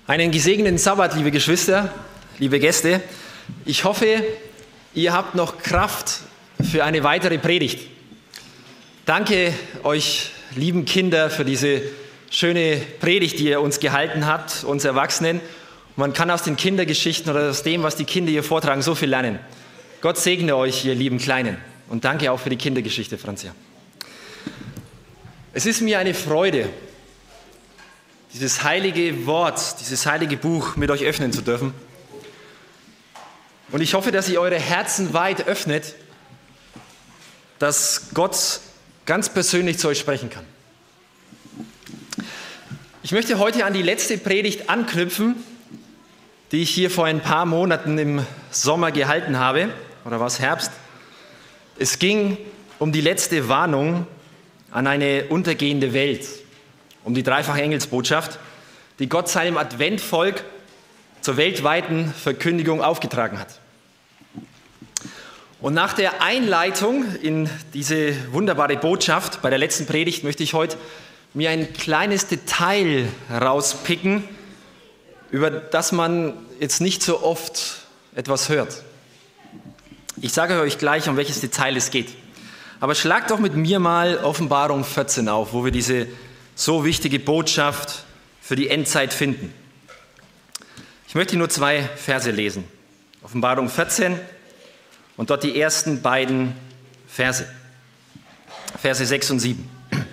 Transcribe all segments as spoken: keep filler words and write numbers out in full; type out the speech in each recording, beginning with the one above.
Einen gesegneten Sabbat, liebe Geschwister, liebe Gäste. Ich hoffe, ihr habt noch Kraft für eine weitere Predigt. Danke euch, lieben Kinder, für diese schöne Predigt, die ihr uns gehalten habt, uns Erwachsenen. Man kann aus den Kindergeschichten oder aus dem, was die Kinder hier vortragen, so viel lernen. Gott segne euch, ihr lieben Kleinen. Und danke auch für die Kindergeschichte, Franzia. Es ist mir eine Freude, dieses heilige Wort, dieses heilige Buch mit euch öffnen zu dürfen. Und ich hoffe, dass ihr eure Herzen weit öffnet, dass Gott ganz persönlich zu euch sprechen kann. Ich möchte heute an die letzte Predigt anknüpfen, die ich hier vor ein paar Monaten im Sommer gehalten habe, oder war es Herbst? Es ging um die letzte Warnung an eine untergehende Welt, um die dreifache Engelsbotschaft, die Gott seinem Adventvolk zur weltweiten Verkündigung aufgetragen hat. Und nach der Einleitung in diese wunderbare Botschaft bei der letzten Predigt möchte ich heute mir ein kleines Detail rauspicken, über das man jetzt nicht so oft etwas hört. Ich sage euch gleich, um welches Detail es geht. Aber schlagt doch mit mir mal Offenbarung vierzehn auf, wo wir diese so wichtige Botschaft für die Endzeit finden. Ich möchte nur zwei Verse lesen. Offenbarung vierzehn und dort die ersten beiden Verse. Verse sechs und sieben.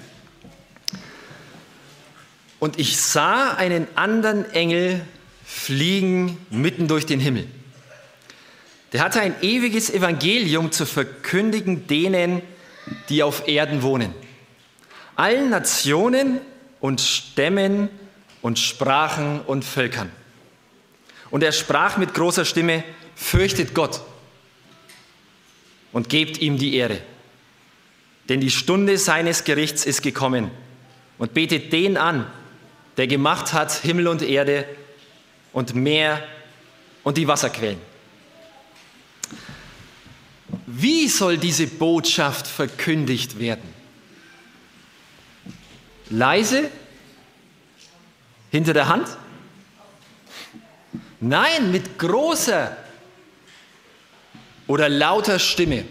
Und ich sah einen anderen Engel fliegen mitten durch den Himmel. Der hatte ein ewiges Evangelium zu verkündigen denen, die auf Erden wohnen. Allen Nationen und Stämmen und Sprachen und Völkern. Und er sprach mit großer Stimme: Fürchtet Gott und gebt ihm die Ehre. Denn die Stunde seines Gerichts ist gekommen. Und betet den an, der gemacht hat Himmel und Erde und Meer und die Wasserquellen. Wie soll diese Botschaft verkündigt werden? Leise? Hinter der Hand? Nein, mit großer oder lauter Stimme.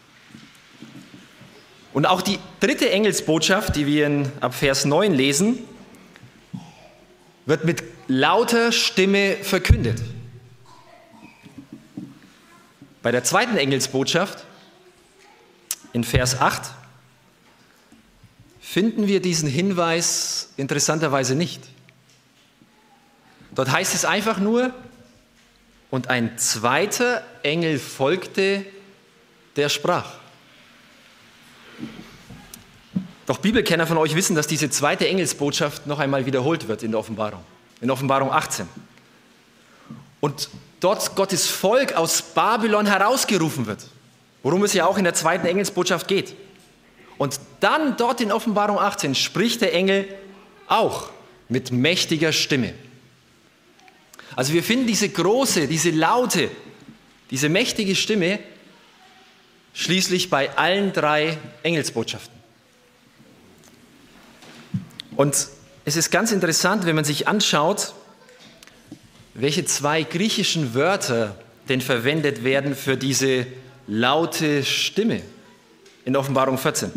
Und auch die dritte Engelsbotschaft, die wir in, ab Vers neun lesen, wird mit lauter Stimme verkündet. Bei der zweiten Engelsbotschaft, in Vers acht, finden wir diesen Hinweis interessanterweise nicht. Dort heißt es einfach nur: Und ein zweiter Engel folgte, der sprach. Doch Bibelkenner von euch wissen, dass diese zweite Engelsbotschaft noch einmal wiederholt wird in der Offenbarung, in Offenbarung achtzehn. Und dort Gottes Volk aus Babylon herausgerufen wird, worum es ja auch in der zweiten Engelsbotschaft geht. Und dann dort in Offenbarung achtzehn spricht der Engel auch mit mächtiger Stimme. Also wir finden diese große, diese laute, diese mächtige Stimme schließlich bei allen drei Engelsbotschaften. Und es ist ganz interessant, wenn man sich anschaut, welche zwei griechischen Wörter denn verwendet werden für diese laute Stimme in Offenbarung vierzehn.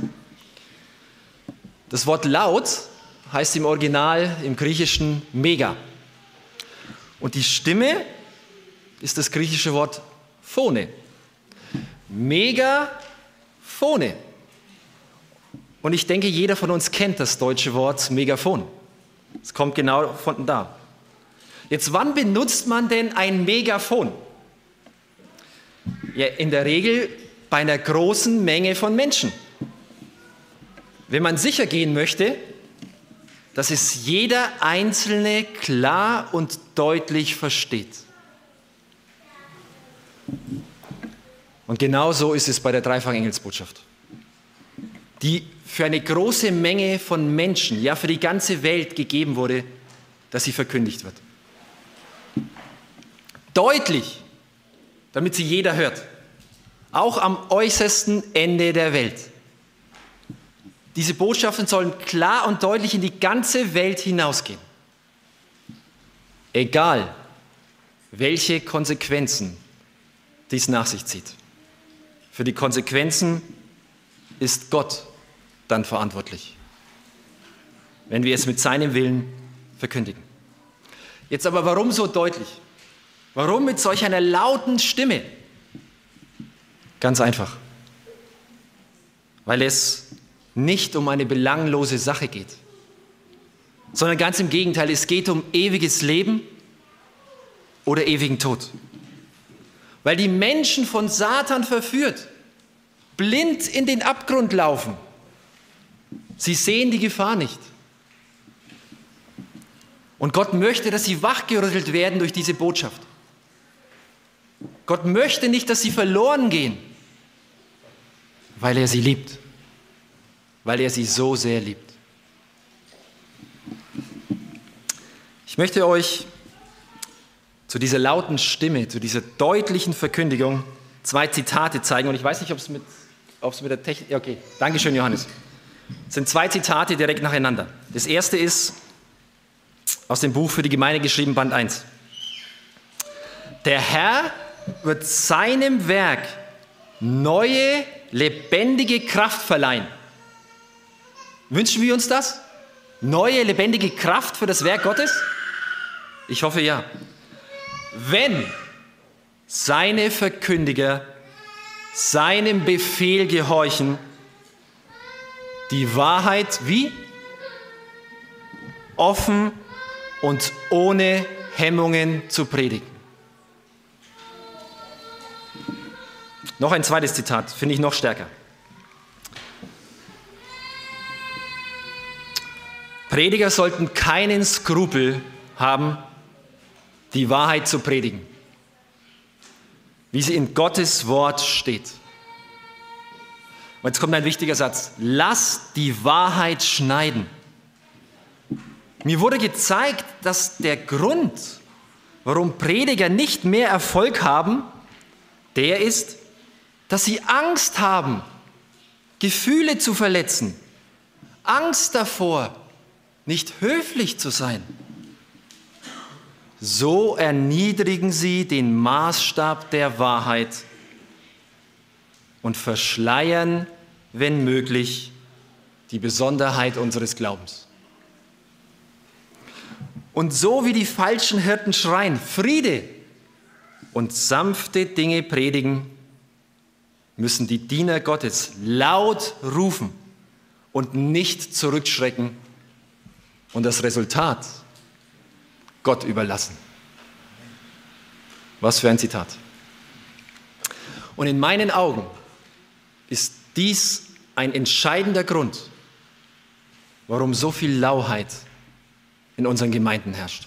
Das Wort laut heißt im Original, im Griechischen, mega. Und die Stimme ist das griechische Wort Phone. Megaphone. Und ich denke, jeder von uns kennt das deutsche Wort Megafon. Es kommt genau von da. Jetzt, wann benutzt man denn ein Megafon? Ja, in der Regel bei einer großen Menge von Menschen. Wenn man sicher gehen möchte, dass es jeder Einzelne klar und deutlich versteht. Und genau so ist es bei der dreifachen Engelsbotschaft, die für eine große Menge von Menschen, ja für die ganze Welt gegeben wurde, dass sie verkündigt wird. Deutlich, damit sie jeder hört. Auch am äußersten Ende der Welt. Diese Botschaften sollen klar und deutlich in die ganze Welt hinausgehen. Egal, welche Konsequenzen dies nach sich zieht. Für die Konsequenzen ist Gott dann verantwortlich, wenn wir es mit seinem Willen verkündigen. Jetzt aber warum so deutlich? Warum mit solch einer lauten Stimme? Ganz einfach. Weil es nicht um eine belanglose Sache geht, sondern ganz im Gegenteil, es geht um ewiges Leben oder ewigen Tod. Weil die Menschen von Satan verführt, blind in den Abgrund laufen. Sie sehen die Gefahr nicht. Und Gott möchte, dass sie wachgerüttelt werden durch diese Botschaft. Gott möchte nicht, dass sie verloren gehen, weil er sie liebt, weil er sie so sehr liebt. Ich möchte euch zu dieser lauten Stimme, zu dieser deutlichen Verkündigung zwei Zitate zeigen. Und ich weiß nicht, ob es mit, ob es mit der Technik... Okay, Dankeschön, Johannes. Es sind zwei Zitate direkt nacheinander. Das erste ist aus dem Buch für die Gemeinde geschrieben, Band eins. Der Herr wird seinem Werk neue, lebendige Kraft verleihen. Wünschen wir uns das? Neue, lebendige Kraft für das Werk Gottes? Ich hoffe ja. Wenn seine Verkündiger seinem Befehl gehorchen, die Wahrheit wie? Offen und ohne Hemmungen zu predigen. Noch ein zweites Zitat, finde ich noch stärker. Prediger sollten keinen Skrupel haben, die Wahrheit zu predigen, wie sie in Gottes Wort steht. Und jetzt kommt ein wichtiger Satz. Lass die Wahrheit schneiden. Mir wurde gezeigt, dass der Grund, warum Prediger nicht mehr Erfolg haben, der ist, dass sie Angst haben, Gefühle zu verletzen. Angst davor, nicht höflich zu sein. So erniedrigen sie den Maßstab der Wahrheit und verschleiern, wenn möglich, die Besonderheit unseres Glaubens. Und so wie die falschen Hirten schreien, Friede und sanfte Dinge predigen, müssen die Diener Gottes laut rufen und nicht zurückschrecken und das Resultat Gott überlassen. Was für ein Zitat. Und in meinen Augen ist dies ein entscheidender Grund, warum so viel Lauheit in unseren Gemeinden herrscht.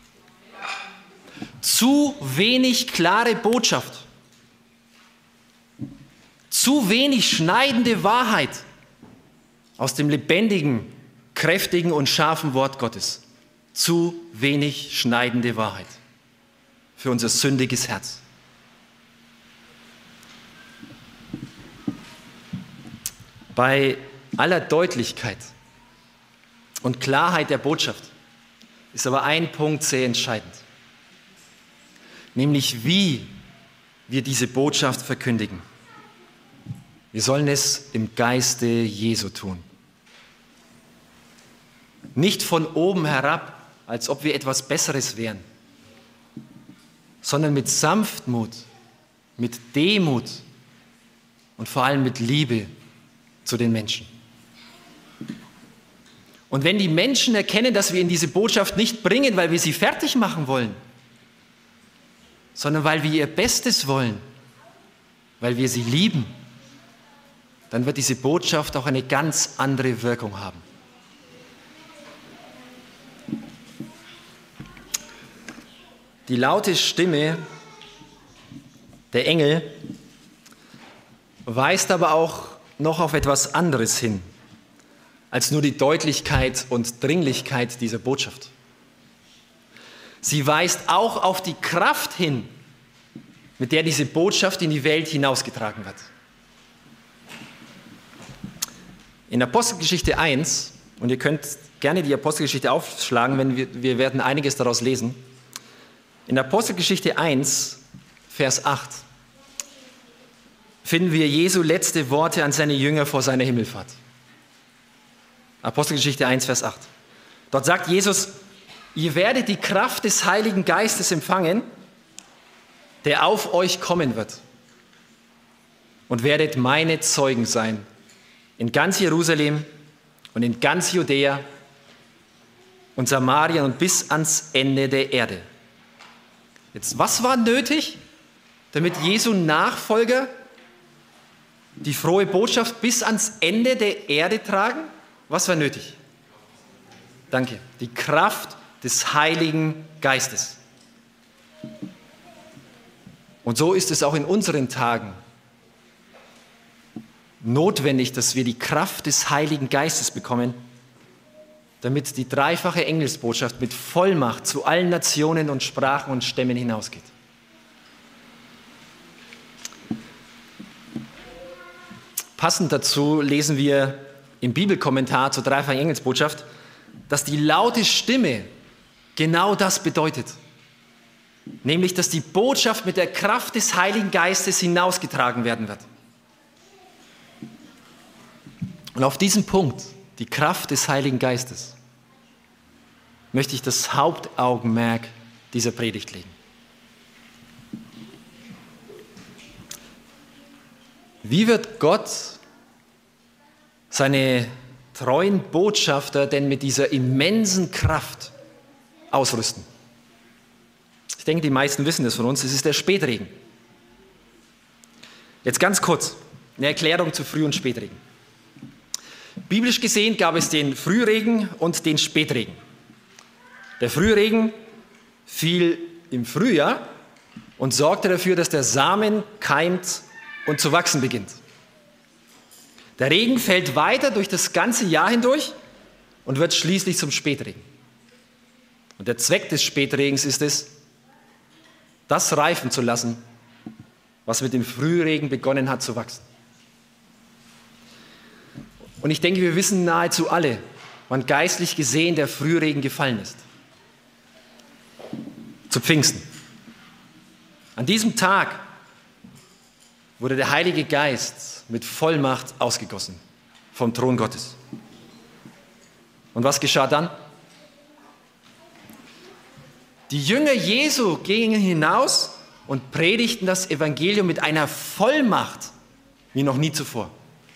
Zu wenig klare Botschaft, zu wenig schneidende Wahrheit aus dem lebendigen, kräftigen und scharfen Wort Gottes. Zu wenig schneidende Wahrheit für unser sündiges Herz. Bei aller Deutlichkeit und Klarheit der Botschaft ist aber ein Punkt sehr entscheidend, nämlich wie wir diese Botschaft verkündigen. Wir sollen es im Geiste Jesu tun. Nicht von oben herab, als ob wir etwas Besseres wären, sondern mit Sanftmut, mit Demut und vor allem mit Liebe zu den Menschen. Und wenn die Menschen erkennen, dass wir ihnen diese Botschaft nicht bringen, weil wir sie fertig machen wollen, sondern weil wir ihr Bestes wollen, weil wir sie lieben, dann wird diese Botschaft auch eine ganz andere Wirkung haben. Die laute Stimme der Engel weist aber auch noch auf etwas anderes hin, als nur die Deutlichkeit und Dringlichkeit dieser Botschaft. Sie weist auch auf die Kraft hin, mit der diese Botschaft in die Welt hinausgetragen wird. In Apostelgeschichte eins, und ihr könnt gerne die Apostelgeschichte aufschlagen, wenn wir, wir werden einiges daraus lesen. In Apostelgeschichte eins, Vers acht, finden wir Jesu letzte Worte an seine Jünger vor seiner Himmelfahrt. Apostelgeschichte eins, Vers acht. Dort sagt Jesus, ihr werdet die Kraft des Heiligen Geistes empfangen, der auf euch kommen wird, und werdet meine Zeugen sein in ganz Jerusalem und in ganz Judäa und Samarien und bis ans Ende der Erde. Jetzt, was war nötig, damit Jesu Nachfolger die frohe Botschaft bis ans Ende der Erde tragen? Was war nötig? Danke. Die Kraft des Heiligen Geistes. Und so ist es auch in unseren Tagen notwendig, dass wir die Kraft des Heiligen Geistes bekommen, damit die dreifache Engelsbotschaft mit Vollmacht zu allen Nationen und Sprachen und Stämmen hinausgeht. Passend dazu lesen wir im Bibelkommentar zur dreifachen Engelsbotschaft, dass die laute Stimme genau das bedeutet. Nämlich, dass die Botschaft mit der Kraft des Heiligen Geistes hinausgetragen werden wird. Und auf diesen Punkt, die Kraft des Heiligen Geistes, möchte ich das Hauptaugenmerk dieser Predigt legen. Wie wird Gott seine treuen Botschafter denn mit dieser immensen Kraft ausrüsten? Ich denke, die meisten wissen das von uns, es ist der Spätregen. Jetzt ganz kurz, eine Erklärung zu Früh- und Spätregen. Biblisch gesehen gab es den Frühregen und den Spätregen. Der Frühregen fiel im Frühjahr und sorgte dafür, dass der Samen keimt und zu wachsen beginnt. Der Regen fällt weiter durch das ganze Jahr hindurch und wird schließlich zum Spätregen. Und der Zweck des Spätregens ist es, das reifen zu lassen, was mit dem Frühregen begonnen hat zu wachsen. Und ich denke, wir wissen nahezu alle, wann geistlich gesehen der Frühregen gefallen ist. Zu Pfingsten. An diesem Tag wurde der Heilige Geist mit Vollmacht ausgegossen vom Thron Gottes. Und was geschah dann? Die Jünger Jesu gingen hinaus und predigten das Evangelium mit einer Vollmacht wie noch nie zuvor.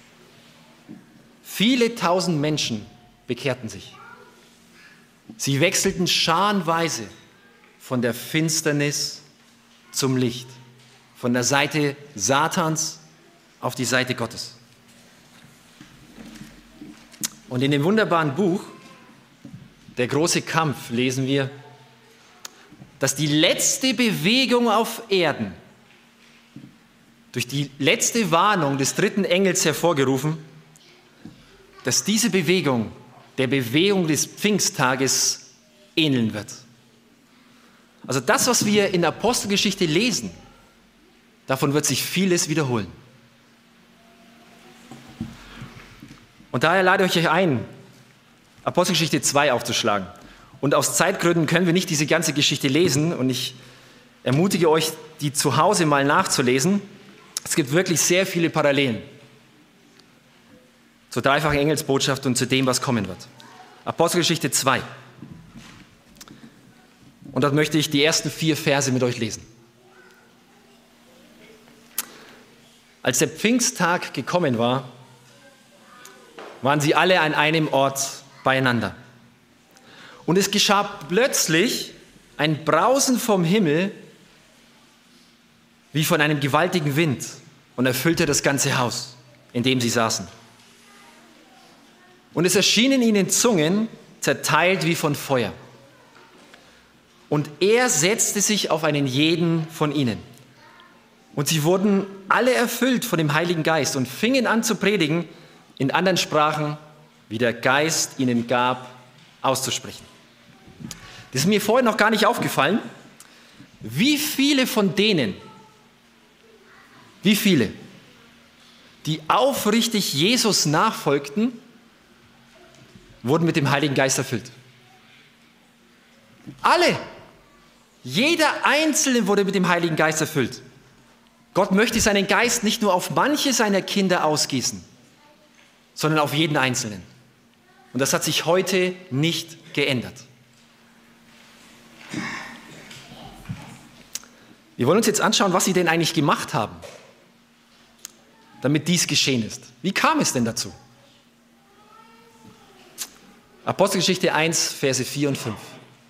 Viele tausend Menschen bekehrten sich. Sie wechselten scharenweise von der Finsternis zum Licht, von der Seite Satans auf die Seite Gottes. Und in dem wunderbaren Buch Der große Kampf lesen wir, dass die letzte Bewegung auf Erden durch die letzte Warnung des dritten Engels hervorgerufen, dass diese Bewegung der Bewegung des Pfingsttages ähneln wird. Also das, was wir in der Apostelgeschichte lesen, davon wird sich vieles wiederholen. Und daher lade ich euch ein, Apostelgeschichte zwei aufzuschlagen. Und aus Zeitgründen können wir nicht diese ganze Geschichte lesen und ich ermutige euch, die zu Hause mal nachzulesen. Es gibt wirklich sehr viele Parallelen zur dreifachen Engelsbotschaft und zu dem, was kommen wird. Apostelgeschichte zwei. Und dort möchte ich die ersten vier Verse mit euch lesen. Als der Pfingsttag gekommen war, waren sie alle an einem Ort beieinander. Und es geschah plötzlich ein Brausen vom Himmel wie von einem gewaltigen Wind und erfüllte das ganze Haus, in dem sie saßen. Und es erschienen ihnen Zungen, zerteilt wie von Feuer. Und er setzte sich auf einen jeden von ihnen. Und sie wurden alle erfüllt von dem Heiligen Geist und fingen an zu predigen in anderen Sprachen, wie der Geist ihnen gab, auszusprechen. Das ist mir vorher noch gar nicht aufgefallen. Wie viele von denen, wie viele, die aufrichtig Jesus nachfolgten, wurden mit dem Heiligen Geist erfüllt? Alle. Jeder Einzelne wurde mit dem Heiligen Geist erfüllt. Gott möchte seinen Geist nicht nur auf manche seiner Kinder ausgießen, sondern auf jeden Einzelnen. Und das hat sich heute nicht geändert. Wir wollen uns jetzt anschauen, was sie denn eigentlich gemacht haben, damit dies geschehen ist. Wie kam es denn dazu? Apostelgeschichte eins, Verse vier und fünf.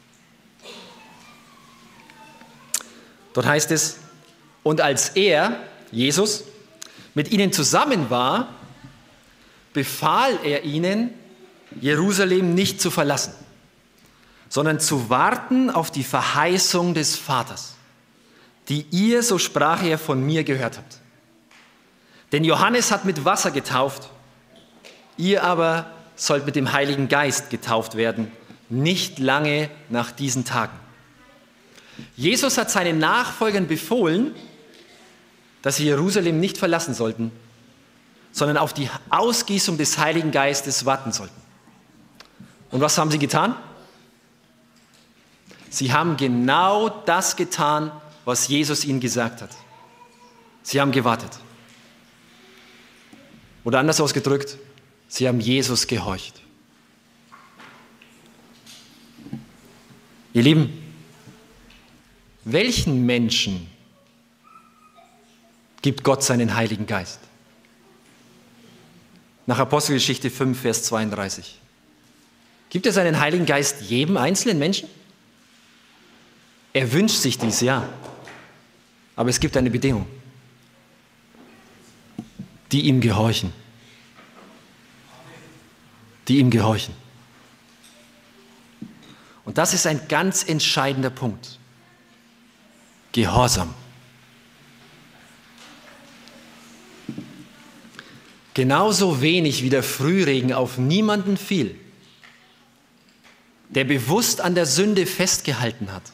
Dort heißt es, und als er, Jesus, mit ihnen zusammen war, befahl er ihnen, Jerusalem nicht zu verlassen, sondern zu warten auf die Verheißung des Vaters, die ihr, so sprach er, von mir gehört habt. Denn Johannes hat mit Wasser getauft, ihr aber sollt mit dem Heiligen Geist getauft werden, nicht lange nach diesen Tagen. Jesus hat seinen Nachfolgern befohlen, dass sie Jerusalem nicht verlassen sollten, sondern auf die Ausgießung des Heiligen Geistes warten sollten. Und was haben sie getan? Sie haben genau das getan, was Jesus ihnen gesagt hat. Sie haben gewartet. Oder anders ausgedrückt, sie haben Jesus gehorcht. Ihr Lieben, welchen Menschen gibt Gott seinen Heiligen Geist? Nach Apostelgeschichte fünf, Vers zweiunddreißig. Gibt er seinen Heiligen Geist jedem einzelnen Menschen? Er wünscht sich dies, ja. Aber es gibt eine Bedingung. Die ihm gehorchen. Die ihm gehorchen. Und das ist ein ganz entscheidender Punkt. Gehorsam. Genauso wenig wie der Frühregen auf niemanden fiel, der bewusst an der Sünde festgehalten hat,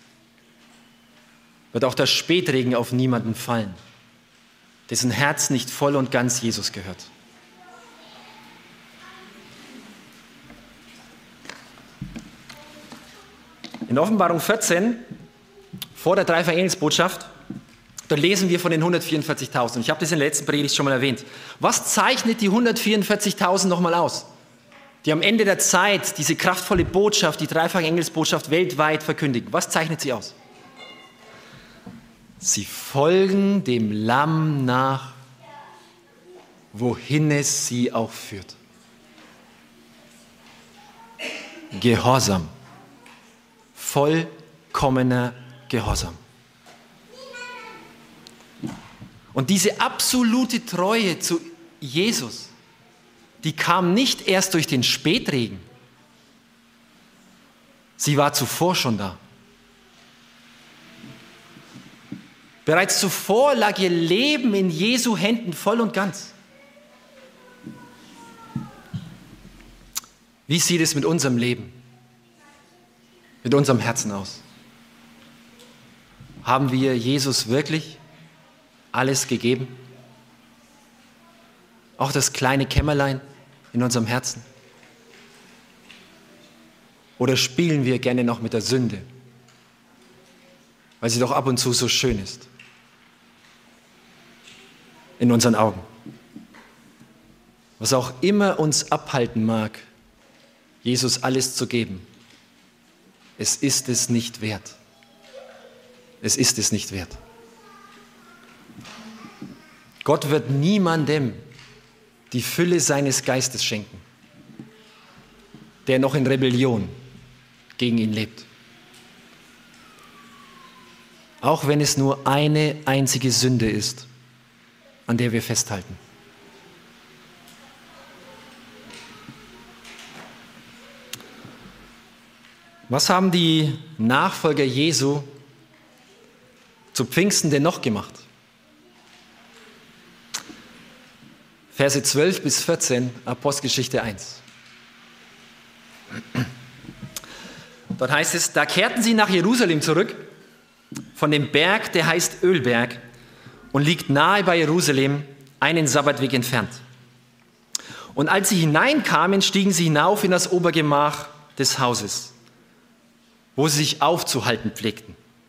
wird auch der Spätregen auf niemanden fallen, dessen Herz nicht voll und ganz Jesus gehört. In Offenbarung vierzehn, vor der dreifachen Engelsbotschaft, da lesen wir von den hundertvierundvierzigtausend. Ich habe das in der letzten Predigt schon mal erwähnt. Was zeichnet die hundertvierundvierzigtausend nochmal aus? Die am Ende der Zeit diese kraftvolle Botschaft, die dreifache Engelsbotschaft weltweit verkündigen. Was zeichnet sie aus? Sie folgen dem Lamm nach, wohin es sie auch führt. Gehorsam. Vollkommener Gehorsam. Und diese absolute Treue zu Jesus, die kam nicht erst durch den Spätregen. Sie war zuvor schon da. Bereits zuvor lag ihr Leben in Jesu Händen voll und ganz. Wie sieht es mit unserem Leben, mit unserem Herzen aus? Haben wir Jesus wirklich alles gegeben? Auch das kleine Kämmerlein in unserem Herzen? Oder spielen wir gerne noch mit der Sünde, weil sie doch ab und zu so schön ist in unseren Augen? Was auch immer uns abhalten mag, Jesus alles zu geben, es ist es nicht wert. Es ist es nicht wert. Gott wird niemandem die Fülle seines Geistes schenken, der noch in Rebellion gegen ihn lebt. Auch wenn es nur eine einzige Sünde ist, an der wir festhalten. Was haben die Nachfolger Jesu zu Pfingsten denn noch gemacht? Verse zwölf bis vierzehn, Apostelgeschichte eins. Dort heißt es, da kehrten sie nach Jerusalem zurück, von dem Berg, der heißt Ölberg und liegt nahe bei Jerusalem, einen Sabbatweg entfernt. Und als sie hineinkamen, stiegen sie hinauf in das Obergemach des Hauses, wo sie sich aufzuhalten pflegten.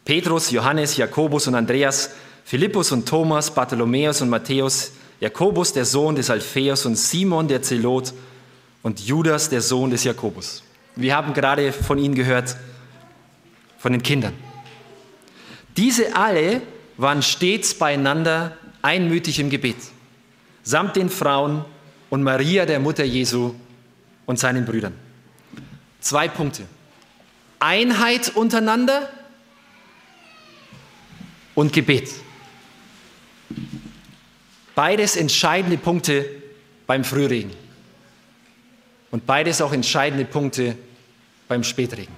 Petrus, Johannes, Jakobus und Andreas, Philippus und Thomas, Bartholomäus und Matthäus, Jakobus, der Sohn des Alpheus und Simon, der Zelot und Judas, der Sohn des Jakobus. Wir haben gerade von ihnen gehört, von den Kindern. Diese alle waren stets beieinander einmütig im Gebet, samt den Frauen und Maria, der Mutter Jesu und seinen Brüdern. Zwei Punkte. Einheit untereinander und Gebet. Beides entscheidende Punkte beim Frühregen. Und beides auch entscheidende Punkte beim Spätregen.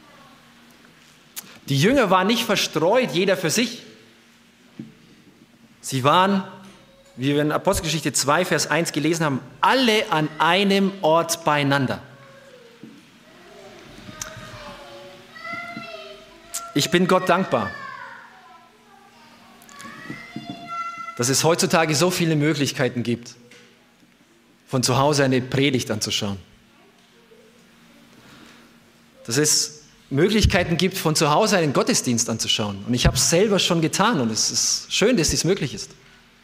Die Jünger waren nicht verstreut, jeder für sich. Sie waren, wie wir in Apostelgeschichte zwei, Vers eins gelesen haben, alle an einem Ort beieinander. Ich bin Gott dankbar, dass es heutzutage so viele Möglichkeiten gibt, von zu Hause eine Predigt anzuschauen. Dass es Möglichkeiten gibt, von zu Hause einen Gottesdienst anzuschauen. Und ich habe es selber schon getan und es ist schön, dass dies möglich ist.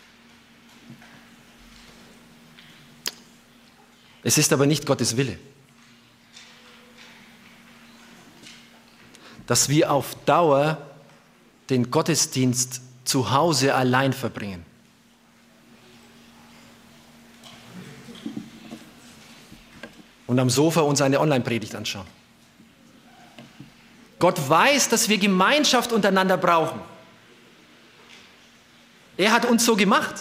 Es ist aber nicht Gottes Wille, dass wir auf Dauer den Gottesdienst zu Hause allein verbringen. Und am Sofa uns eine Online-Predigt anschauen. Gott weiß, dass wir Gemeinschaft untereinander brauchen. Er hat uns so gemacht.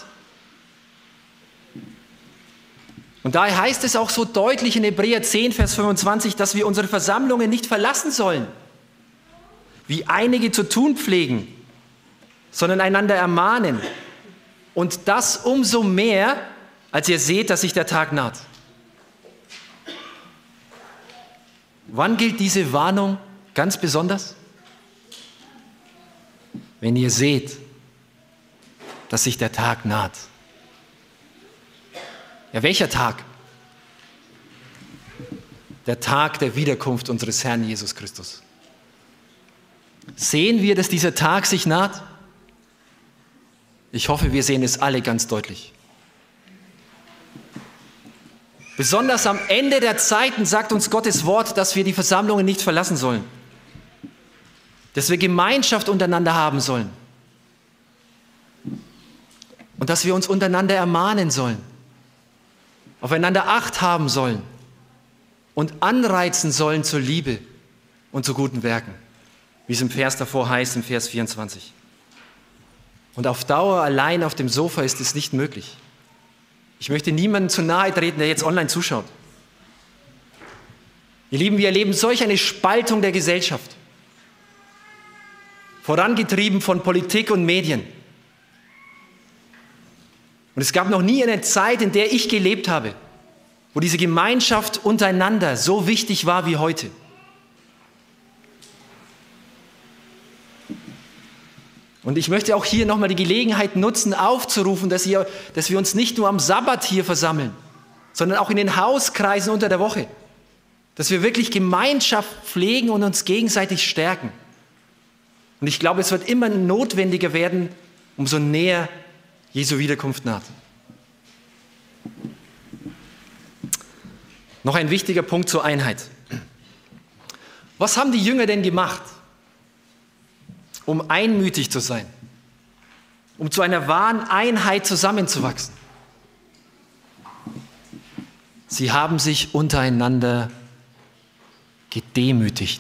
Und daher heißt es auch so deutlich in Hebräer zehn, Vers fünfundzwanzig, dass wir unsere Versammlungen nicht verlassen sollen, wie einige zu tun pflegen, sondern einander ermahnen. Und das umso mehr, als ihr seht, dass sich der Tag naht. Wann gilt diese Warnung ganz besonders? Wenn ihr seht, dass sich der Tag naht. Ja, welcher Tag? Der Tag der Wiederkunft unseres Herrn Jesus Christus. Sehen wir, dass dieser Tag sich naht? Ich hoffe, wir sehen es alle ganz deutlich. Besonders am Ende der Zeiten sagt uns Gottes Wort, dass wir die Versammlungen nicht verlassen sollen. Dass wir Gemeinschaft untereinander haben sollen. Und dass wir uns untereinander ermahnen sollen. Aufeinander Acht haben sollen. Und anreizen sollen zur Liebe und zu guten Werken. Wie es im Vers davor heißt, im Vers vierundzwanzig. Und auf Dauer allein auf dem Sofa ist es nicht möglich. Ich möchte niemandem zu nahe treten, der jetzt online zuschaut. Ihr Lieben, wir erleben solch eine Spaltung der Gesellschaft. Vorangetrieben von Politik und Medien. Und es gab noch nie eine Zeit, in der ich gelebt habe, wo diese Gemeinschaft untereinander so wichtig war wie heute. Und ich möchte auch hier nochmal die Gelegenheit nutzen, aufzurufen, dass, ihr, dass wir uns nicht nur am Sabbat hier versammeln, sondern auch in den Hauskreisen unter der Woche. Dass wir wirklich Gemeinschaft pflegen und uns gegenseitig stärken. Und ich glaube, es wird immer notwendiger werden, umso näher Jesu Wiederkunft naht. Noch ein wichtiger Punkt zur Einheit. Was haben die Jünger denn gemacht, um einmütig zu sein, um zu einer wahren Einheit zusammenzuwachsen? Sie haben sich untereinander gedemütigt.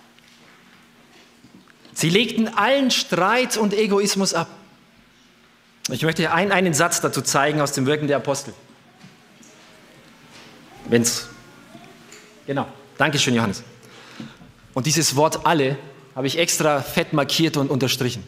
Sie legten allen Streit und Egoismus ab. Ich möchte einen, einen Satz dazu zeigen aus dem Wirken der Apostel. Wenn's. Genau. Dankeschön, Johannes. Und dieses Wort alle habe ich extra fett markiert und unterstrichen.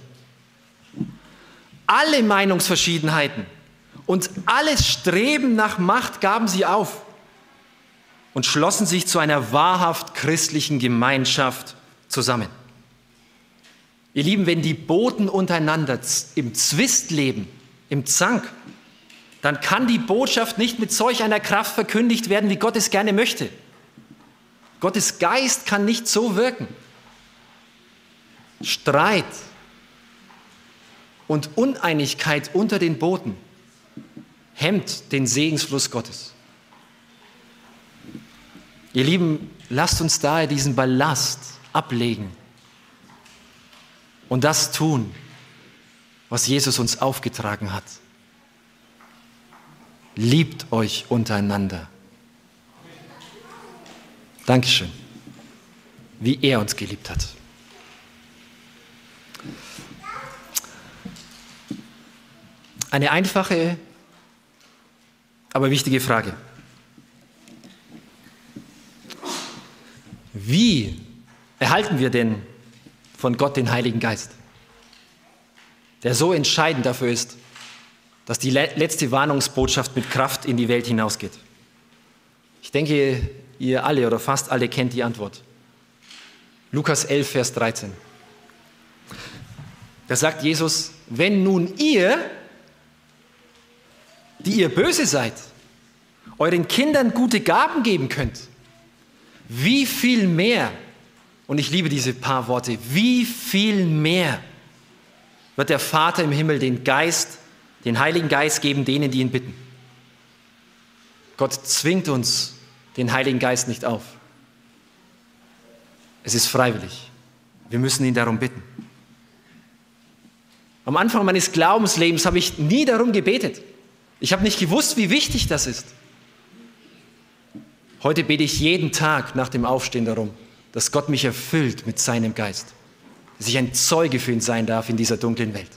Alle Meinungsverschiedenheiten und alles Streben nach Macht gaben sie auf und schlossen sich zu einer wahrhaft christlichen Gemeinschaft zusammen. Ihr Lieben, wenn die Boten untereinander im Zwist leben, im Zank, dann kann die Botschaft nicht mit solch einer Kraft verkündigt werden, wie Gott es gerne möchte. Gottes Geist kann nicht so wirken. Streit und Uneinigkeit unter den Boten hemmt den Segensfluss Gottes. Ihr Lieben, lasst uns daher diesen Ballast ablegen und das tun, was Jesus uns aufgetragen hat. Liebt euch untereinander. Dankeschön, wie er uns geliebt hat. Eine einfache, aber wichtige Frage. Wie erhalten wir denn von Gott den Heiligen Geist, der so entscheidend dafür ist, dass die letzte Warnungsbotschaft mit Kraft in die Welt hinausgeht? Ich denke, ihr alle oder fast alle kennt die Antwort. Lukas elf, Vers dreizehn. Da sagt Jesus, wenn nun ihr, die ihr böse seid, euren Kindern gute Gaben geben könnt, wie viel mehr, und ich liebe diese paar Worte, wie viel mehr wird der Vater im Himmel den Geist, den Heiligen Geist geben denen, die ihn bitten. Gott zwingt uns den Heiligen Geist nicht auf. Es ist freiwillig. Wir müssen ihn darum bitten. Am Anfang meines Glaubenslebens habe ich nie darum gebetet. Ich habe nicht gewusst, wie wichtig das ist. Heute bete ich jeden Tag nach dem Aufstehen darum, dass Gott mich erfüllt mit seinem Geist, dass ich ein Zeuge für ihn sein darf in dieser dunklen Welt.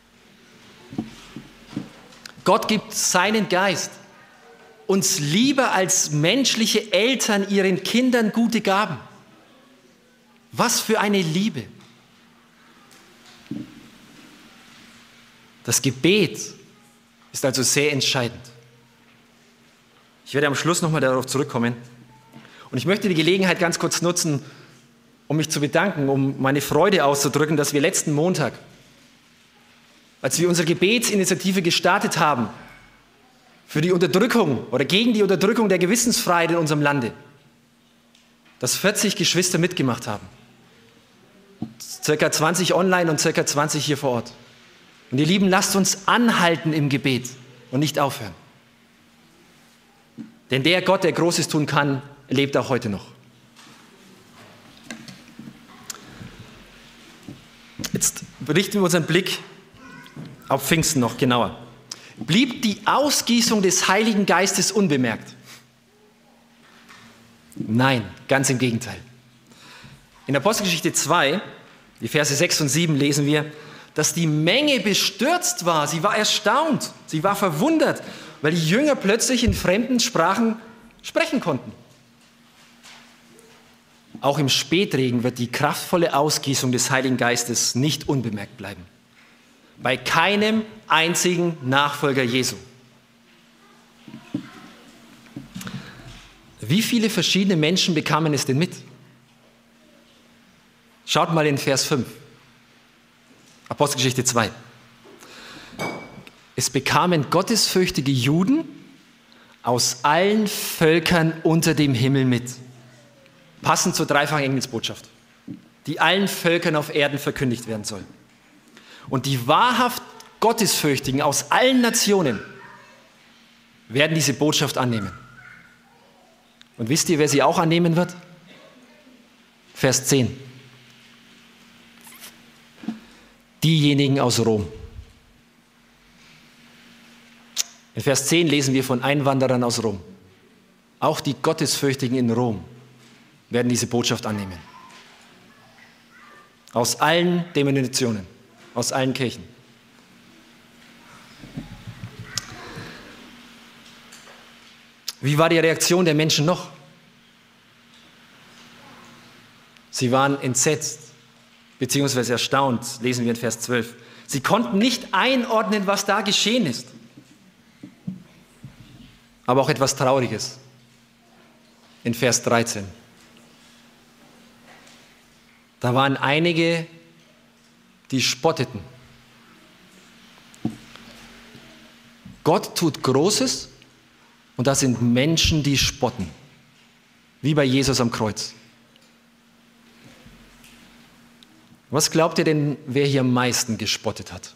Gott gibt seinen Geist uns lieber als menschliche Eltern ihren Kindern gute Gaben. Was für eine Liebe! Das Gebet ist also sehr entscheidend. Ich werde am Schluss nochmal darauf zurückkommen. Und ich möchte die Gelegenheit ganz kurz nutzen, um mich zu bedanken, um meine Freude auszudrücken, dass wir letzten Montag, als wir unsere Gebetsinitiative gestartet haben, für die Unterdrückung oder gegen die Unterdrückung der Gewissensfreiheit in unserem Lande, dass vierzig Geschwister mitgemacht haben. Circa zwanzig online und circa zwanzig hier vor Ort. Und ihr Lieben, lasst uns anhalten im Gebet und nicht aufhören. Denn der Gott, der Großes tun kann, lebt auch heute noch. Jetzt richten wir unseren Blick auf Pfingsten noch genauer. Blieb die Ausgießung des Heiligen Geistes unbemerkt? Nein, ganz im Gegenteil. In Apostelgeschichte zwei, die Verse sechs und sieben lesen wir, dass die Menge bestürzt war. Sie war erstaunt, sie war verwundert, weil die Jünger plötzlich in fremden Sprachen sprechen konnten. Auch im Spätregen wird die kraftvolle Ausgießung des Heiligen Geistes nicht unbemerkt bleiben. Bei keinem einzigen Nachfolger Jesu. Wie viele verschiedene Menschen bekamen es denn mit? Schaut mal in Vers fünf. Apostelgeschichte zwei. Es bekamen gottesfürchtige Juden aus allen Völkern unter dem Himmel mit. Passend zur dreifachen Engelsbotschaft, die allen Völkern auf Erden verkündigt werden soll. Und die wahrhaft Gottesfürchtigen aus allen Nationen werden diese Botschaft annehmen. Und wisst ihr, wer sie auch annehmen wird? Vers zehn. Diejenigen aus Rom. In Vers zehn lesen wir von Einwanderern aus Rom. Auch die Gottesfürchtigen in Rom werden diese Botschaft annehmen. Aus allen Denominationen, aus allen Kirchen. Wie war die Reaktion der Menschen noch? Sie waren entsetzt, beziehungsweise erstaunt, lesen wir in Vers zwölf. Sie konnten nicht einordnen, was da geschehen ist. Aber auch etwas Trauriges in Vers dreizehn. Da waren einige, die spotteten. Gott tut Großes und das sind Menschen, die spotten. Wie bei Jesus am Kreuz. Was glaubt ihr denn, wer hier am meisten gespottet hat?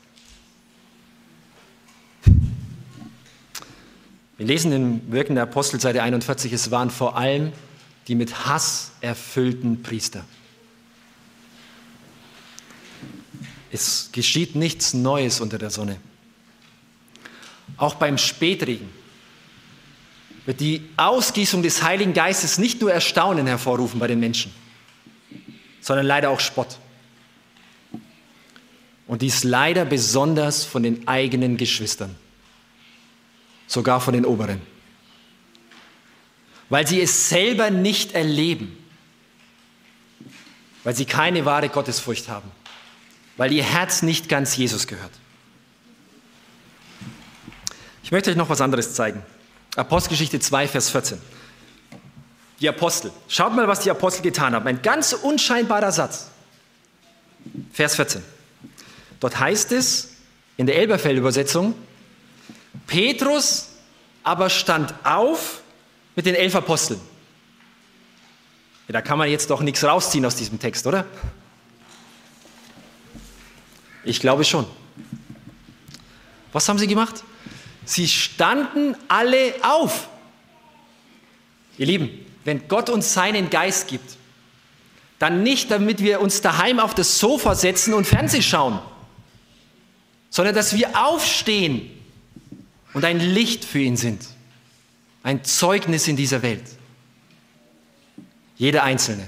Wir lesen im Wirken der Apostel, Seite einundvierzig, es waren vor allem die mit Hass erfüllten Priester. Es geschieht nichts Neues unter der Sonne. Auch beim Spätregen wird die Ausgießung des Heiligen Geistes nicht nur Erstaunen hervorrufen bei den Menschen, sondern leider auch Spott. Und dies leider besonders von den eigenen Geschwistern, sogar von den Oberen, weil sie es selber nicht erleben, weil sie keine wahre Gottesfurcht haben, weil ihr Herz nicht ganz Jesus gehört. Ich möchte euch noch was anderes zeigen. Apostelgeschichte zwei, Vers vierzehn. Die Apostel. Schaut mal, was die Apostel getan haben. Ein ganz unscheinbarer Satz. Vers vierzehn. Dort heißt es in der Elberfeld-Übersetzung, Petrus aber stand auf mit den elf Aposteln. Ja, da kann man jetzt doch nichts rausziehen aus diesem Text, oder? Ich glaube schon. Was haben sie gemacht? Sie standen alle auf. Ihr Lieben, wenn Gott uns seinen Geist gibt, dann nicht, damit wir uns daheim auf das Sofa setzen und Fernsehen schauen, sondern dass wir aufstehen und ein Licht für ihn sind, ein Zeugnis in dieser Welt. Jeder Einzelne.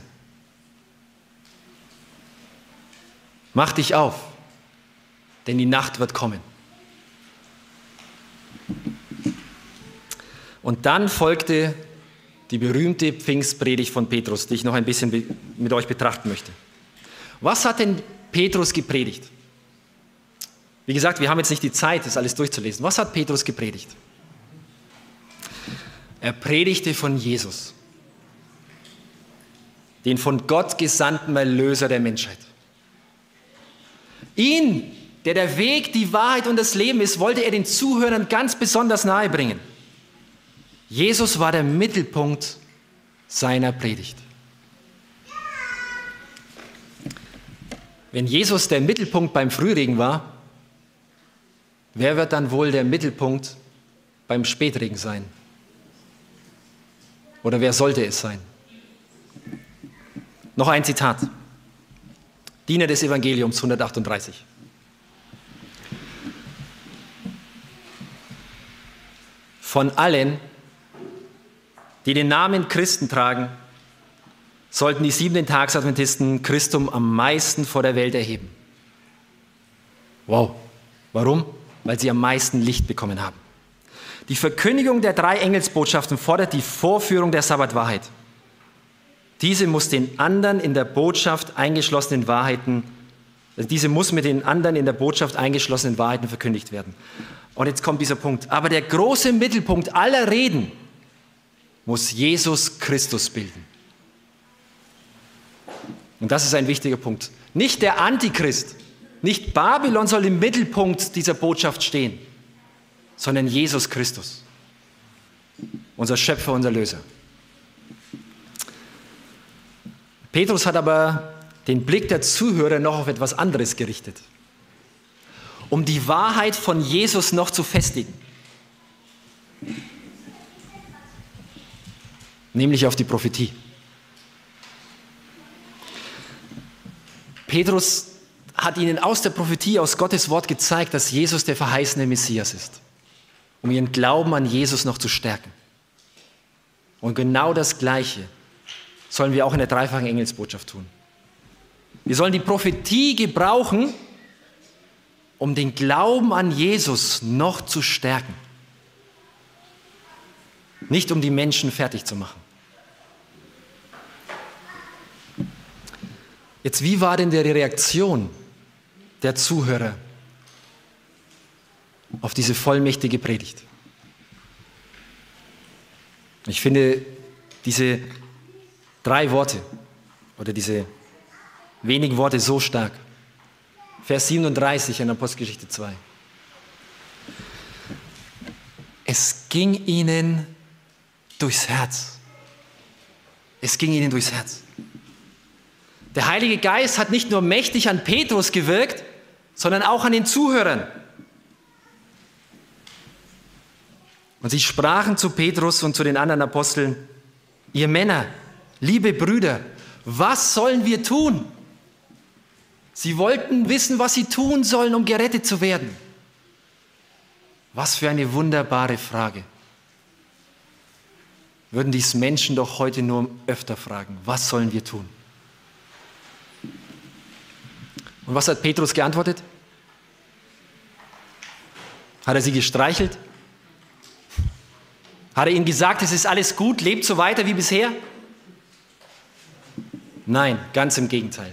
Mach dich auf, denn die Nacht wird kommen. Und dann folgte die berühmte Pfingstpredigt von Petrus, die ich noch ein bisschen mit euch betrachten möchte. Was hat denn Petrus gepredigt? Wie gesagt, wir haben jetzt nicht die Zeit, das alles durchzulesen. Was hat Petrus gepredigt? Er predigte von Jesus, den von Gott gesandten Erlöser der Menschheit. Ihn, der der Weg, die Wahrheit und das Leben ist, wollte er den Zuhörern ganz besonders nahe bringen. Jesus war der Mittelpunkt seiner Predigt. Wenn Jesus der Mittelpunkt beim Frühregen war, wer wird dann wohl der Mittelpunkt beim Spätregen sein? Oder wer sollte es sein? Noch ein Zitat. Diener des Evangeliums hundertachtunddreißig. Von allen, die den Namen Christen tragen, sollten die Siebenten-Tags-Adventisten Christum am meisten vor der Welt erheben. Wow. Warum? Weil sie am meisten Licht bekommen haben. Die Verkündigung der drei Engelsbotschaften fordert die Vorführung der Sabbatwahrheit. Diese muss den anderen in der Botschaft eingeschlossenen Wahrheiten, diese muss mit den anderen in der Botschaft eingeschlossenen Wahrheiten verkündigt werden. Und jetzt kommt dieser Punkt. Aber der große Mittelpunkt aller Reden muss Jesus Christus bilden. Und das ist ein wichtiger Punkt. Nicht der Antichrist, nicht Babylon soll im Mittelpunkt dieser Botschaft stehen, sondern Jesus Christus, unser Schöpfer, unser Löser. Petrus hat aber den Blick der Zuhörer noch auf etwas anderes gerichtet, um die Wahrheit von Jesus noch zu festigen, nämlich auf die Prophetie. Petrus hat ihnen aus der Prophetie, aus Gottes Wort gezeigt, dass Jesus der verheißene Messias ist, um ihren Glauben an Jesus noch zu stärken. Und genau das Gleiche sollen wir auch in der dreifachen Engelsbotschaft tun. Wir sollen die Prophetie gebrauchen, um den Glauben an Jesus noch zu stärken. Nicht um die Menschen fertig zu machen. Jetzt, wie war denn die Reaktion der Zuhörer auf diese vollmächtige Predigt? Ich finde diese drei Worte oder diese wenigen Worte so stark. Vers siebenunddreißig in Apostelgeschichte zwei. Es ging ihnen durchs Herz. Es ging ihnen durchs Herz. Der Heilige Geist hat nicht nur mächtig an Petrus gewirkt, sondern auch an den Zuhörern. Und sie sprachen zu Petrus und zu den anderen Aposteln: Ihr Männer, liebe Brüder, was sollen wir tun? Sie wollten wissen, was sie tun sollen, um gerettet zu werden. Was für eine wunderbare Frage. Würden dies Menschen doch heute nur öfter fragen: Was sollen wir tun? Und was hat Petrus geantwortet? Hat er sie gestreichelt? Hat er ihnen gesagt, es ist alles gut, lebt so weiter wie bisher? Nein, ganz im Gegenteil.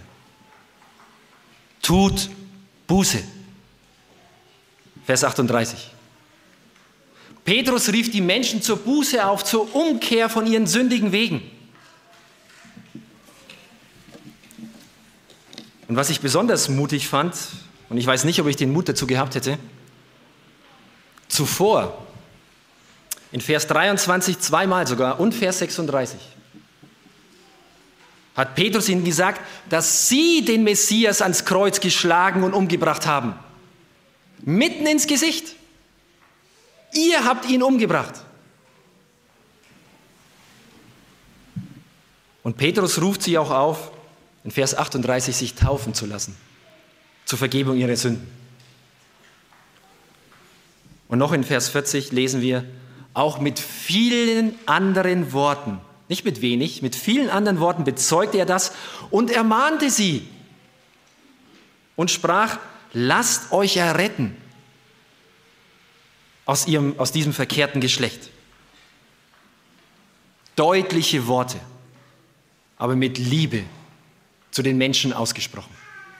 Tut Buße. Vers achtunddreißig. Petrus rief die Menschen zur Buße auf, zur Umkehr von ihren sündigen Wegen. Und was ich besonders mutig fand, und ich weiß nicht, ob ich den Mut dazu gehabt hätte, zuvor, in Vers dreiundzwanzig zweimal sogar und Vers sechsunddreißig, hat Petrus ihnen gesagt, dass sie den Messias ans Kreuz geschlagen und umgebracht haben. Mitten ins Gesicht. Ihr habt ihn umgebracht. Und Petrus ruft sie auch auf, in Vers achtunddreißig, sich taufen zu lassen, zur Vergebung ihrer Sünden. Und noch in Vers vierzig lesen wir: Auch mit vielen anderen Worten, nicht mit wenig, mit vielen anderen Worten bezeugte er das und ermahnte sie und sprach: Lasst euch erretten aus, ihrem, aus diesem verkehrten Geschlecht. Deutliche Worte, aber mit Liebe zu den Menschen ausgesprochen.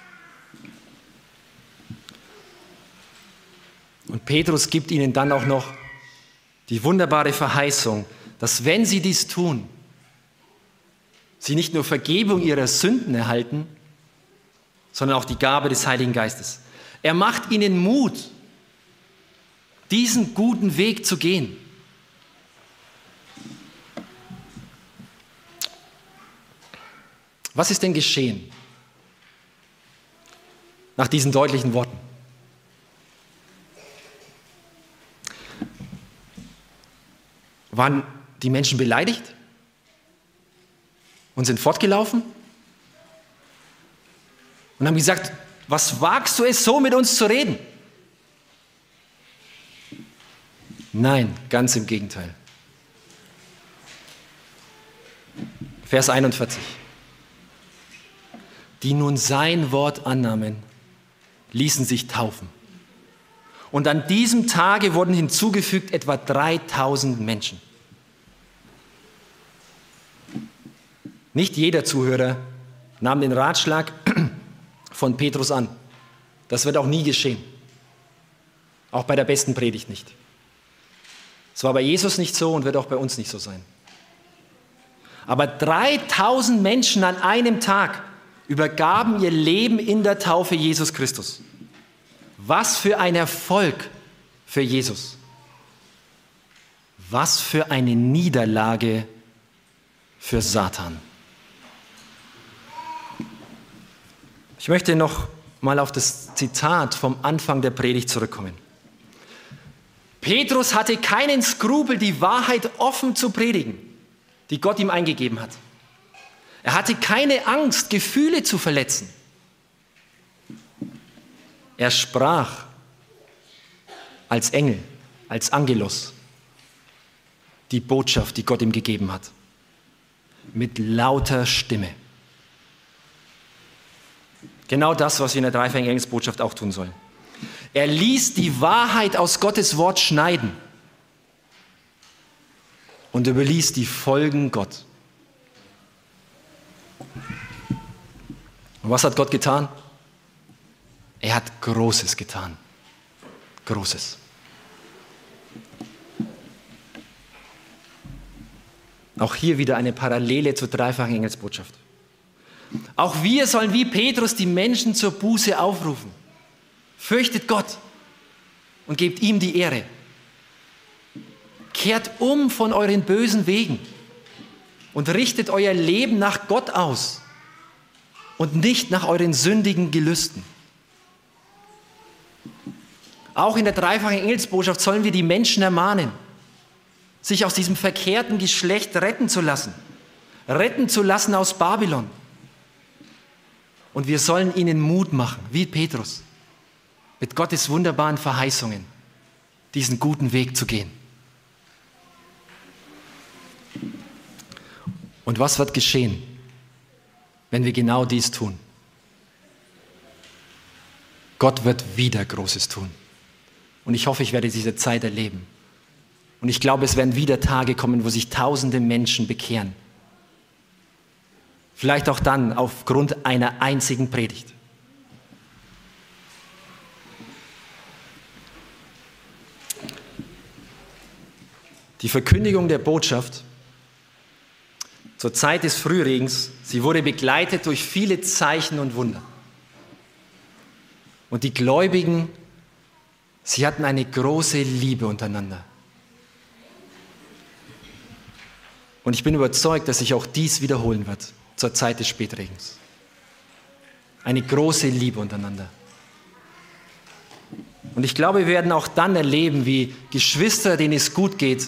Und Petrus gibt ihnen dann auch noch die wunderbare Verheißung, dass wenn sie dies tun, sie nicht nur Vergebung ihrer Sünden erhalten, sondern auch die Gabe des Heiligen Geistes. Er macht ihnen Mut, diesen guten Weg zu gehen. Was ist denn geschehen nach diesen deutlichen Worten? Waren die Menschen beleidigt und sind fortgelaufen und haben gesagt: Was wagst du es, so mit uns zu reden? Nein, ganz im Gegenteil. Vers einundvierzig. Die nun sein Wort annahmen, ließen sich taufen. Und an diesem Tage wurden hinzugefügt etwa dreitausend Menschen. Nicht jeder Zuhörer nahm den Ratschlag von Petrus an. Das wird auch nie geschehen. Auch bei der besten Predigt nicht. Es war bei Jesus nicht so und wird auch bei uns nicht so sein. Aber dreitausend Menschen an einem Tag übergaben ihr Leben in der Taufe Jesus Christus. Was für ein Erfolg für Jesus. Was für eine Niederlage für Satan. Ich möchte noch mal auf das Zitat vom Anfang der Predigt zurückkommen. Petrus hatte keinen Skrupel, die Wahrheit offen zu predigen, die Gott ihm eingegeben hat. Er hatte keine Angst, Gefühle zu verletzen. Er sprach als Engel, als Angelos, die Botschaft, die Gott ihm gegeben hat, mit lauter Stimme. Genau das, was wir in der dreifachen Engelsbotschaft auch tun sollen. Er ließ die Wahrheit aus Gottes Wort schneiden und überließ die Folgen Gott. Und was hat Gott getan? Er hat Großes getan. Großes. Auch hier wieder eine Parallele zur dreifachen Engelsbotschaft. Auch wir sollen wie Petrus die Menschen zur Buße aufrufen. Fürchtet Gott und gebt ihm die Ehre. Kehrt um von euren bösen Wegen und richtet euer Leben nach Gott aus. und nicht nach euren sündigen Gelüsten. Auch in der dreifachen Engelsbotschaft sollen wir die Menschen ermahnen, sich aus diesem verkehrten Geschlecht retten zu lassen, retten zu lassen aus Babylon. Und wir sollen ihnen Mut machen, wie Petrus, mit Gottes wunderbaren Verheißungen, diesen guten Weg zu gehen. Und was wird geschehen, wenn wir genau dies tun? Gott wird wieder Großes tun. Und ich hoffe, ich werde diese Zeit erleben. Und ich glaube, es werden wieder Tage kommen, wo sich tausende Menschen bekehren. Vielleicht auch dann aufgrund einer einzigen Predigt. Die Verkündigung der Botschaft zur Zeit des Frühregens, sie wurde begleitet durch viele Zeichen und Wunder. Und die Gläubigen, sie hatten eine große Liebe untereinander. Und ich bin überzeugt, dass sich auch dies wiederholen wird zur Zeit des Spätregens. Eine große Liebe untereinander. Und ich glaube, wir werden auch dann erleben, wie Geschwister, denen es gut geht,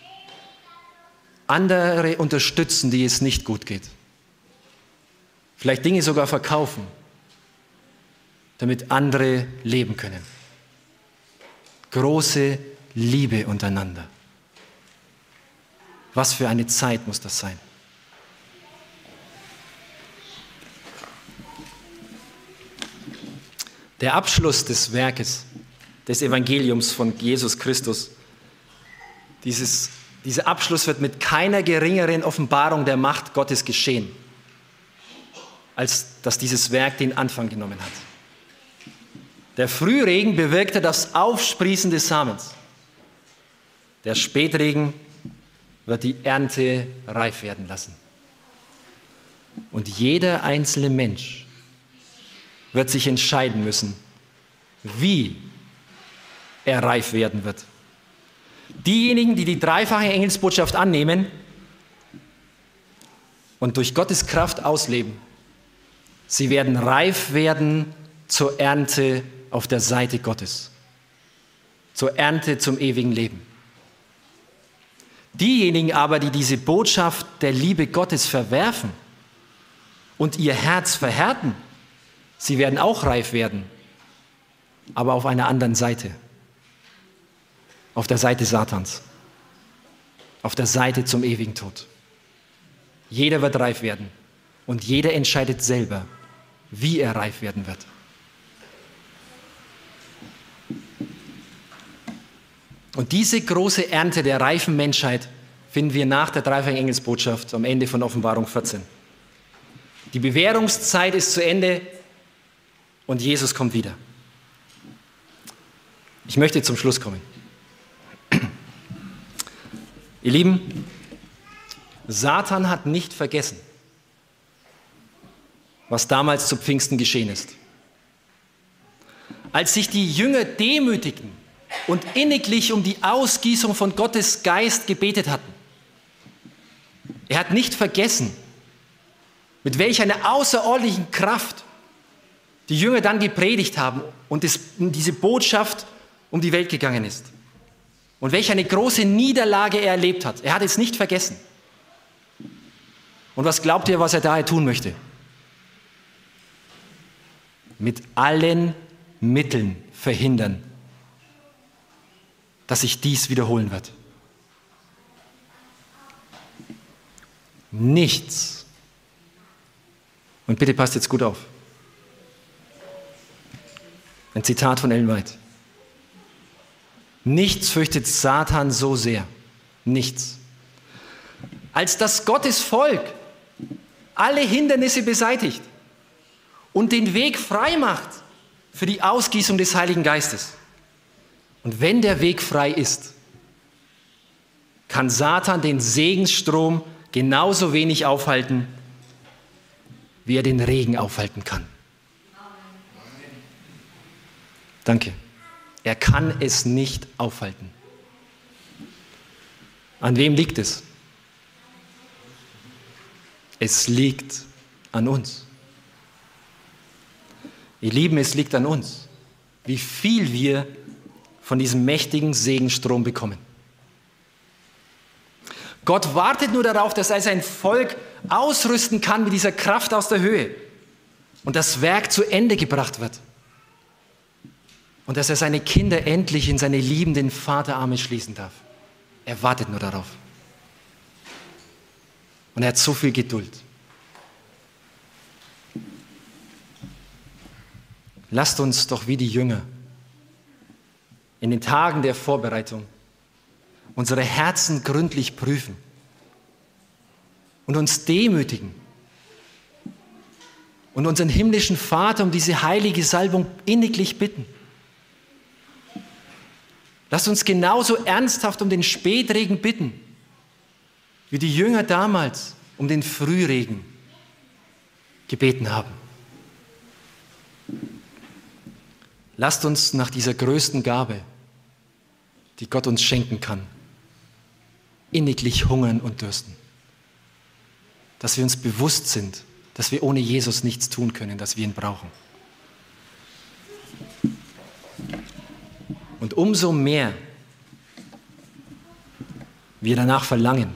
andere unterstützen, die es nicht gut geht. Vielleicht Dinge sogar verkaufen, damit andere leben können. Große Liebe untereinander. Was für eine Zeit muss das sein? Der Abschluss des Werkes, des Evangeliums von Jesus Christus, dieses Dieser Abschluss wird mit keiner geringeren Offenbarung der Macht Gottes geschehen, als dass dieses Werk den Anfang genommen hat. Der Frühregen bewirkte das Aufsprießen des Samens. Der Spätregen wird die Ernte reif werden lassen. Und jeder einzelne Mensch wird sich entscheiden müssen, wie er reif werden wird. Diejenigen, die die dreifache Engelsbotschaft annehmen und durch Gottes Kraft ausleben, sie werden reif werden zur Ernte auf der Seite Gottes, zur Ernte zum ewigen Leben. Diejenigen aber, die diese Botschaft der Liebe Gottes verwerfen und ihr Herz verhärten, sie werden auch reif werden, aber auf einer anderen Seite. Auf der Seite Satans, auf der Seite zum ewigen Tod. Jeder wird reif werden und jeder entscheidet selber, wie er reif werden wird. Und diese große Ernte der reifen Menschheit finden wir nach der dreifachen Engelsbotschaft am Ende von Offenbarung vierzehn. Die Bewährungszeit ist zu Ende und Jesus kommt wieder. Ich möchte zum Schluss kommen. Ihr Lieben, Satan hat nicht vergessen, was damals zu Pfingsten geschehen ist. Als sich die Jünger demütigten und inniglich um die Ausgießung von Gottes Geist gebetet hatten, er hat nicht vergessen, mit welch einer außerordentlichen Kraft die Jünger dann gepredigt haben und es, diese Botschaft um die Welt gegangen ist. Und welch eine große Niederlage er erlebt hat. Er hat es nicht vergessen. Und was glaubt ihr, was er daher tun möchte? Mit allen Mitteln verhindern, dass sich dies wiederholen wird. Nichts. Und bitte passt jetzt gut auf. Ein Zitat von Ellen White. Nichts fürchtet Satan so sehr, nichts, als dass Gottes Volk alle Hindernisse beseitigt und den Weg frei macht für die Ausgießung des Heiligen Geistes. Und wenn der Weg frei ist, kann Satan den Segensstrom genauso wenig aufhalten, wie er den Regen aufhalten kann. Danke. Er kann es nicht aufhalten. An wem liegt es? Es liegt an uns. Ihr Lieben, es liegt an uns, wie viel wir von diesem mächtigen Segenstrom bekommen. Gott wartet nur darauf, dass er sein Volk ausrüsten kann mit dieser Kraft aus der Höhe und das Werk zu Ende gebracht wird. Und dass er seine Kinder endlich in seine liebenden Vaterarme schließen darf. Er wartet nur darauf. Und er hat so viel Geduld. Lasst uns doch wie die Jünger in den Tagen der Vorbereitung unsere Herzen gründlich prüfen und uns demütigen und unseren himmlischen Vater um diese heilige Salbung inniglich bitten. Lasst uns genauso ernsthaft um den Spätregen bitten, wie die Jünger damals um den Frühregen gebeten haben. Lasst uns nach dieser größten Gabe, die Gott uns schenken kann, inniglich hungern und dürsten. Dass wir uns bewusst sind, dass wir ohne Jesus nichts tun können, dass wir ihn brauchen. Und umso mehr wir danach verlangen,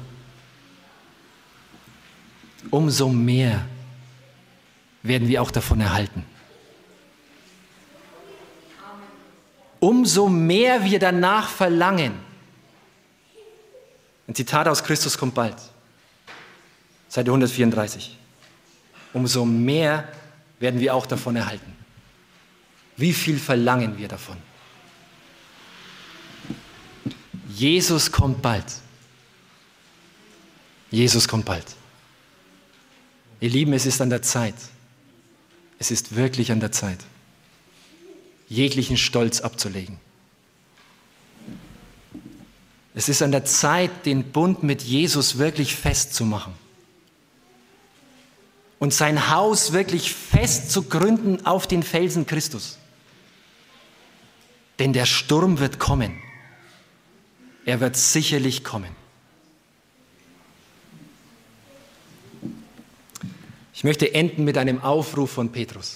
umso mehr werden wir auch davon erhalten. Umso mehr wir danach verlangen. Ein Zitat aus Christus kommt bald. Seite hundertvierunddreißig. Umso mehr werden wir auch davon erhalten. Wie viel verlangen wir davon? Jesus kommt bald. Jesus kommt bald. Ihr Lieben, es ist an der Zeit. Es ist wirklich an der Zeit, jeglichen Stolz abzulegen. Es ist an der Zeit, den Bund mit Jesus wirklich festzumachen und sein Haus wirklich fest zu gründen auf den Felsen Christus. Denn der Sturm wird kommen. Er wird sicherlich kommen. Ich möchte enden mit einem Aufruf von Petrus.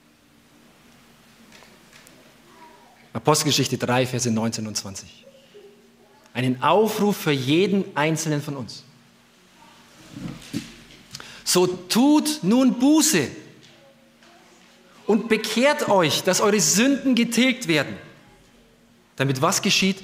Apostelgeschichte drei, Verse neunzehn und zwanzig. Einen Aufruf für jeden Einzelnen von uns. So tut nun Buße und bekehrt euch, dass eure Sünden getilgt werden. Damit was geschieht?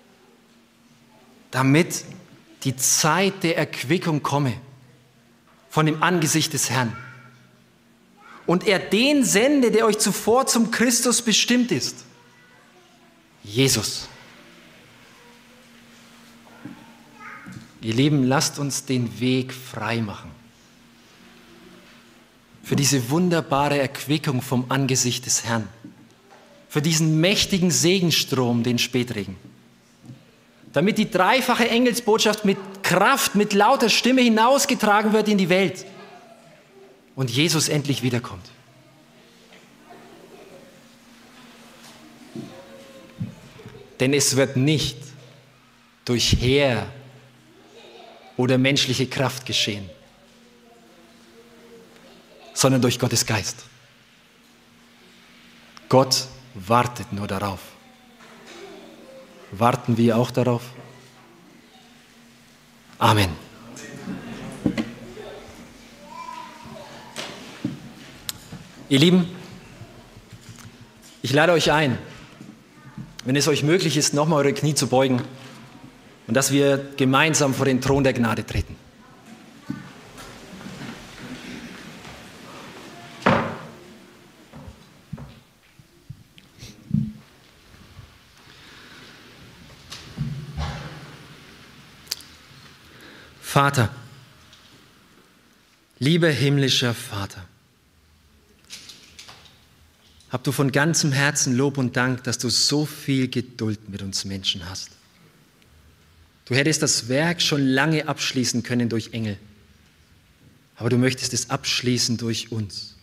Damit die Zeit der Erquickung komme von dem Angesicht des Herrn. Und er den sende, der euch zuvor zum Christus bestimmt ist. Jesus. Ihr Lieben, lasst uns den Weg frei machen. Für diese wunderbare Erquickung vom Angesicht des Herrn. Für diesen mächtigen Segenstrom, den Spätregen. Damit die dreifache Engelsbotschaft mit Kraft, mit lauter Stimme hinausgetragen wird in die Welt. Und Jesus endlich wiederkommt. Denn es wird nicht durch Heer oder menschliche Kraft geschehen, sondern durch Gottes Geist. Gott wartet nur darauf. Warten wir auch darauf? Amen. Ihr Lieben, ich lade euch ein, wenn es euch möglich ist, nochmal eure Knie zu beugen und dass wir gemeinsam vor den Thron der Gnade treten. Vater, lieber himmlischer Vater, hab du von ganzem Herzen Lob und Dank, dass du so viel Geduld mit uns Menschen hast. Du hättest das Werk schon lange abschließen können durch Engel, aber du möchtest es abschließen durch uns.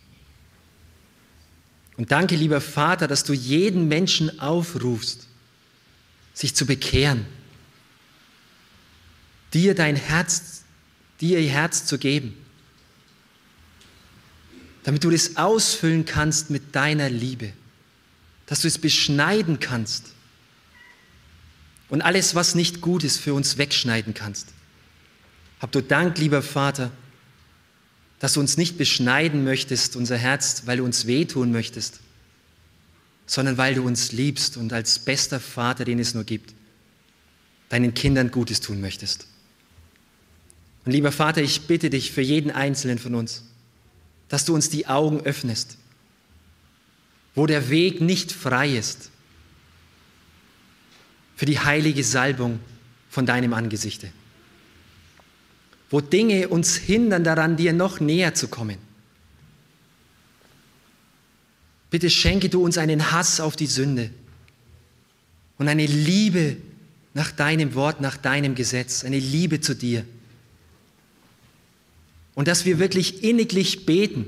Und danke, lieber Vater, dass du jeden Menschen aufrufst, sich zu bekehren, dir dein Herz, dir ihr Herz zu geben. damit du das ausfüllen kannst mit deiner Liebe, dass du es beschneiden kannst und alles, was nicht gut ist, für uns wegschneiden kannst. Hab du Dank, lieber Vater, dass du uns nicht beschneiden möchtest, unser Herz, weil du uns wehtun möchtest, sondern weil du uns liebst und als bester Vater, den es nur gibt, deinen Kindern Gutes tun möchtest. Und lieber Vater, ich bitte dich für jeden Einzelnen von uns, dass du uns die Augen öffnest, wo der Weg nicht frei ist, für die heilige Salbung von deinem Angesichte, wo Dinge uns hindern daran, dir noch näher zu kommen. Bitte schenke du uns einen Hass auf die Sünde und eine Liebe nach deinem Wort, nach deinem Gesetz, eine Liebe zu dir. Und dass wir wirklich inniglich beten,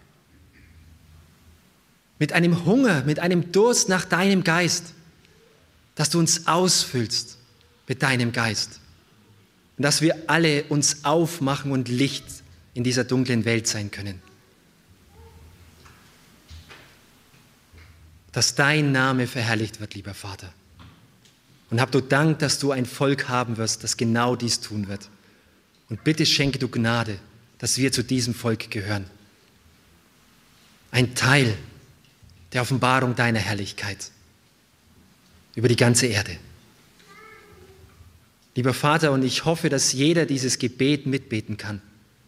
mit einem Hunger, mit einem Durst nach deinem Geist, dass du uns ausfüllst mit deinem Geist. Und dass wir alle uns aufmachen und Licht in dieser dunklen Welt sein können. Dass dein Name verherrlicht wird, lieber Vater. Und hab du Dank, dass du ein Volk haben wirst, das genau dies tun wird. Und bitte schenke du Gnade, dass wir zu diesem Volk gehören. Ein Teil der Offenbarung deiner Herrlichkeit über die ganze Erde. Lieber Vater, und ich hoffe, dass jeder dieses Gebet mitbeten kann.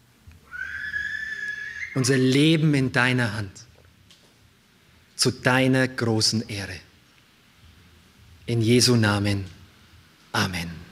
Unser Leben in deiner Hand, zu deiner großen Ehre. In Jesu Namen. Amen.